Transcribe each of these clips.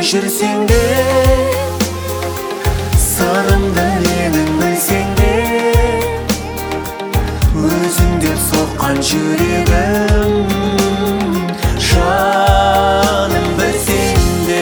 жүрсең де, сырымды менің білсең де, өзің деп соққан жүрегім, жаным білсең де.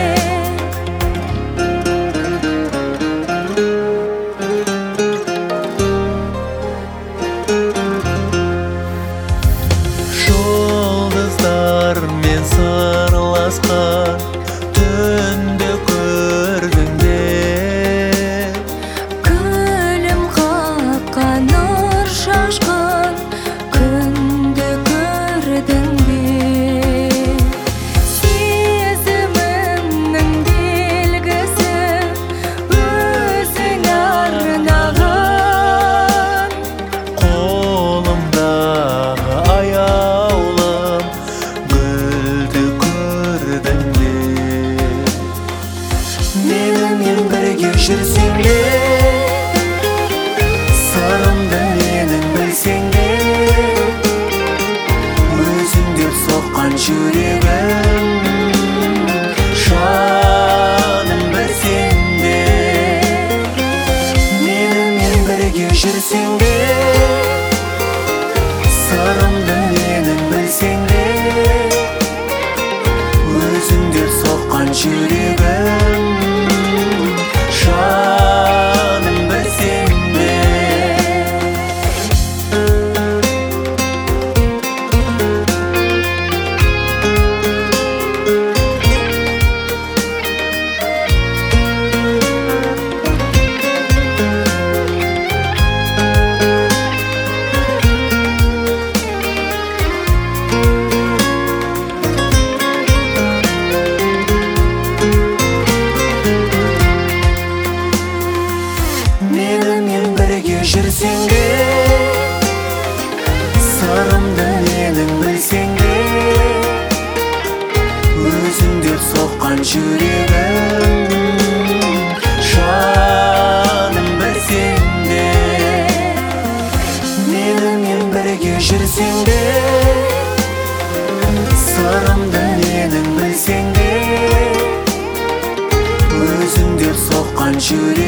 Жұлдыздармен сырласқан түнді көрдің бе, күлім қаққан нұр шашқан күнді көрдің бе. Сезімімнің белгісі өзің арнаған, қолымдағы аяулым гүлді көрдің бе. Менімен бірге жүрсең де, сырымды менің білсең де, өзің деп соққан жүрегім, жаным білсең де. Менімен бірге жүрсең де, сырымды менің білсең де, өзің деп соққан жүрегім, жаным білсең де. Менімен бірге жүрсең де, сырымды менің білсең де, өзің деп соққан жүрегім, жаным білсең де. Менімен бірге жүрсең де, сырымды менің білсең де, өзің деп соққан жүрегім,